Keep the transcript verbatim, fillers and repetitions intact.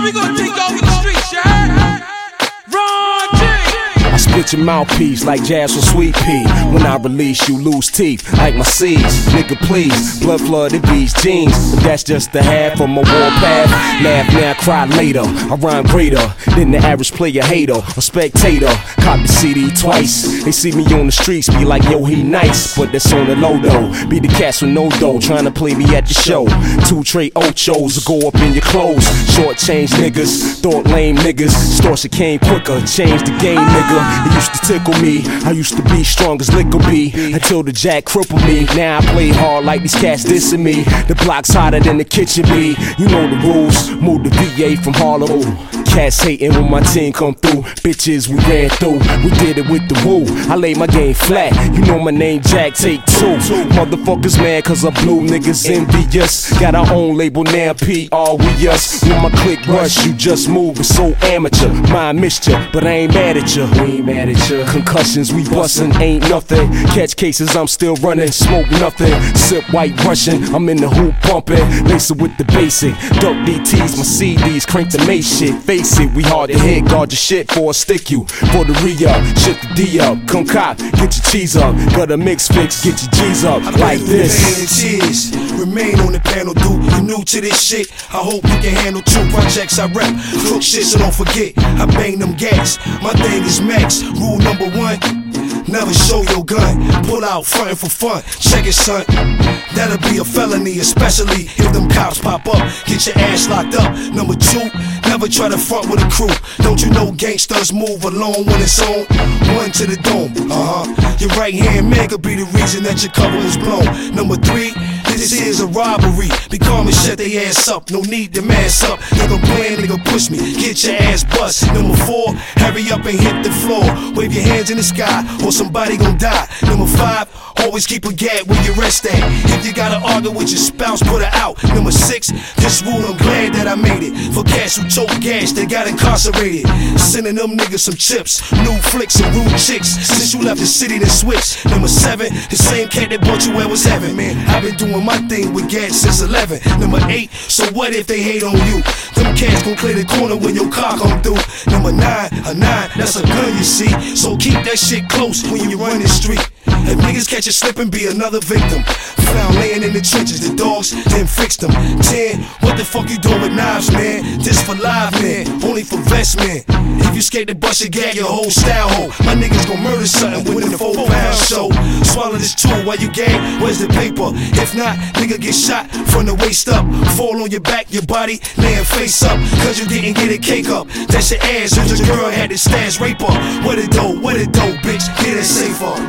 we gonna take over the streets, you heard? Ron G. I split your mouthpiece like Jazz or Sweet Pea. When I release, you lose teeth like my seeds. Nigga, please, blood flooded these jeans. But that's just the half of my warpath. Laugh now, cry later. I rhyme greater than the average player, hater or spectator. Cop the C D twice. They see me on the streets, be like, yo, he nice. But that's on the low though. Be the cats with no dough, trying to play me at the show. Two tray ochos go up in your clothes. Short change niggas, thought lame niggas. Extortion came quicker, changed the game, nigga. It used to tickle me. I used to be strong as liquor be until the jack crippled me. Now I play hard like these cats dissing me. The block's hotter than the kitchen be. You know the rules. Move the V A from Harlem. Ooh. Cats hating when my team come through. Bitches, we ran through. We did it with the woo. I laid my game flat. You know my name, Jack. Take two. Motherfuckers mad cause I blew. Niggas envious. Got our own label now. P R we us. When my click rush, you just move. It's so amateur. Mind missed ya, but I ain't mad at ya. We ain't mad at ya. Concussions, we bustin', ain't nothing. Catch cases, I'm still running. Smoke nothing. Sip white Russian. I'm in the hoop bumping. Lace it with the basic. Duck D Ts, my C Ds. Crank the Mace shit. Face it, we hard to hit. Guard your shit for a stick you. For the re-up, shit the D up. Come cop, get your cheese up. Got a mix fix, get your G's up. Like this. Cheers. Remain on the panel, dude. You new to this shit. I hope you can handle two projects I rep. Cook shit, so don't forget. I bang them gas. My thing is max. Rule number one. Never show your gun. Pull out frontin' for fun. Check it, son. That'll be a felony, especially if them cops pop up. Get your ass locked up. Number two, never try to front with a crew. Don't you know gangsters move alone when it's on? One to the dome. Uh-huh. Your right hand man could be the reason that your cover was blown. Number three, this is a robbery. Be calm and shut they ass up. No need to mass up. Nigga plan, nigga push me. Get your ass bust. Number four, hurry up and hit the floor. Wave your hands in the sky or somebody gon' die. Number five, always keep a gag where you rest at. If you gotta argue with your spouse, put her out. Number six, this rule I'm glad that I made it. For cats who choke gas, they got incarcerated. Sending them niggas some chips, new flicks and rude chicks. Since you left the city, they switch. Number seven, the same cat that brought you where was heaven. Man, I've been doing my thing with gas since eleven. Number eight, so what if they hate on you? Them cats gon' clear the corner when your car come through. Number nine, a nine, that's a gun you see. So keep that shit close when you run the street. If niggas catch you slipping, be another victim. Found laying in the trenches, the dogs then fixed them. Ten, what the fuck you doing with knives, man? This for live, man, only for vest, man. If you skate the bus, you gag your whole style hole. My niggas gon' murder something within the four pound show. Swallow this tool while you gag, where's the paper? If not, nigga get shot from the waist up. Fall on your back, your body laying face up. Cause you didn't get a cake up. That's your ass, cause your girl had the stash rape her. What it do, what it do, bitch, get it safer.